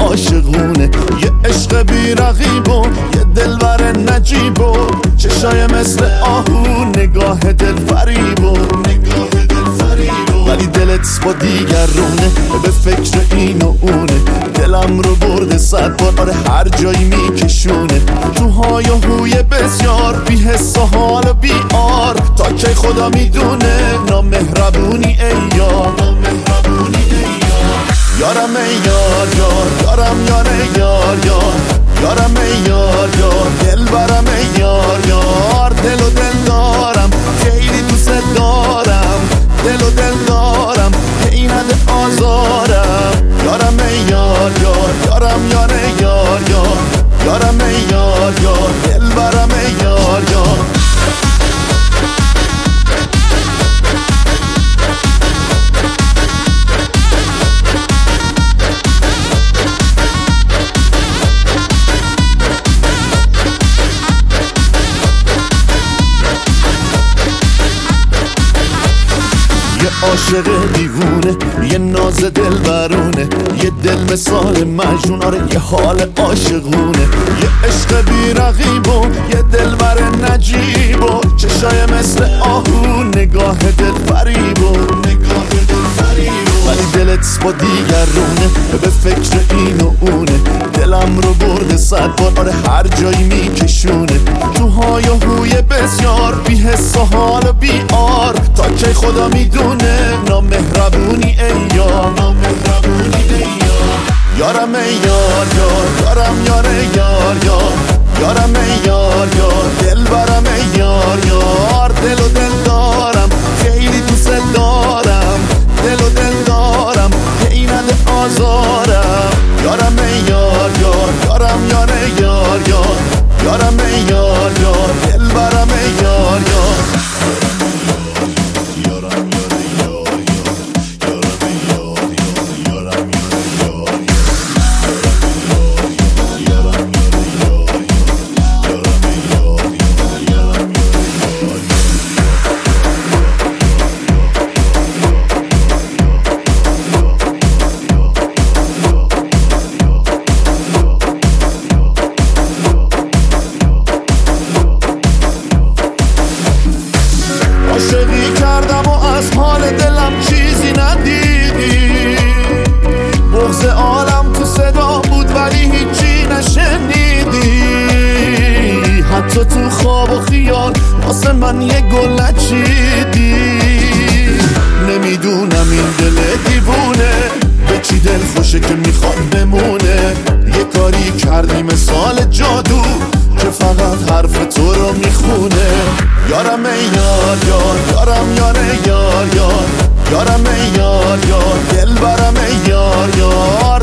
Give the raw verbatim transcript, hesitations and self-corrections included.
عاشقونه، یه عشق بی رقیب و یه دلبر نجیب و چشای مثل آهو، نگاه دل فریب و ولی دلت با دیگرونه، به فکر این و اونه. دلم رو برده صد بار، آره هر جایی میکشونه. تو های و هوی بسیار، بی حس و حال و بی آر. تا که خدا میدونه نامهربونی ای یار، یارم ای یار یار، یارم یاره یار یار، یارم ای یار یار، دل برم ای یار یار. دل و دل دارم، خیلی دوست دارم، دل و دل دارم، هی نده آزارم. یارم ای یار یار، یارم یاره یار یار، یارم ای یار یار، دل برم ای یار یار. یه عاشق دیوونه، یه ناز دل برونه، یه دل مثال مجنون، آره یه حال عاشقونه. یه عشق بی رقیب و یه دلبر نجیب و چشای مثل آهو، نگاه دل فریب و ولی دلت با دیگرونه، به فکر این و اونه. دلم رو برده صد بار، آره هر جایی میکشونه. تو های و هوی بسیار، بی حس و حال و بی آر. تا که خدا میدونه نامهربونی ای یار، یارم ای یار یار، یارم یاره یار یار، یارم ای یار یار، دل برم ای یار یار. دل و دل دارم، خیلی دوست دارم، دل و دل دارم، هی نده آزارم. یارم ای یار یار، یارم یاره یار یار، یارم ای یار یار، دل برم ای یار یار. عاشقی کردم و از حال دلم چیزی ندیدی. بغض عالم تو صدا بود ولی هیچی نشنیدی. حتی تو خواب و خیال واسه من یه گل نچیدی. نمیدونم این دل دیوونه به چی دل خوشه که میخواد بمونه. یه کاری کردی مثال جادو که فقط حرف تو رو میخونه. یارم ای یار یار، یارم یاره یار یار، یارم ای یار یار، دل برم ای یار یار.